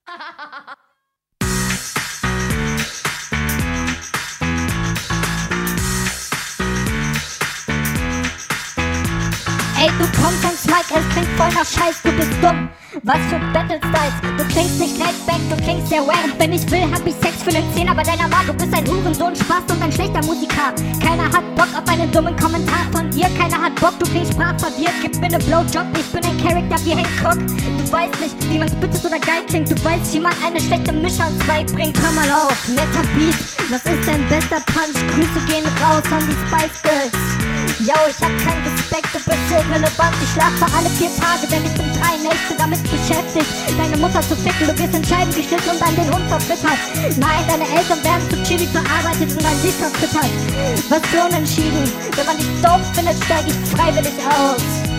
Ey, du kommst ans Mic, es klingt voll nach Scheiß, du bist dumm. Was für Battle Styles, du klingst nicht laid back, du klingst sehr wack. Und wenn ich will, hab ich Sex für den Zehner bei deiner Mann. Du bist ein Hurensohn, Spaß und ein schlechter Musiker. Keiner hat Bock auf einen dummen Kommentar von dir. Keiner hat Bock, du klingst sprachverwirrt. Gib mir ne Blowjob, ich bin ein Charakter wie Hancock. Du weißt nicht, wie man spittet oder geil klingt. Du weißt, wie man eine schlechte Mische ans Bein bringt. Hör mal auf, netter Beat, was ist dein bester Punch? Grüße gehen raus an die Spice Girls. Yo, ich hab keinen Respekt, du bist irrelevant. Ich schlafe alle 4 Tage, denn ich bin 3 Nächte damit beschäftigt, deine Mutter zu ficken. Du wirst in Scheiben geschnitten und an den Hund verfüttert. Nein, deine Eltern werden zu chillig verarbeitet und dein Sieg verfüttert. Was für unentschieden, wenn man dich doof findet, steig ich freiwillig aus.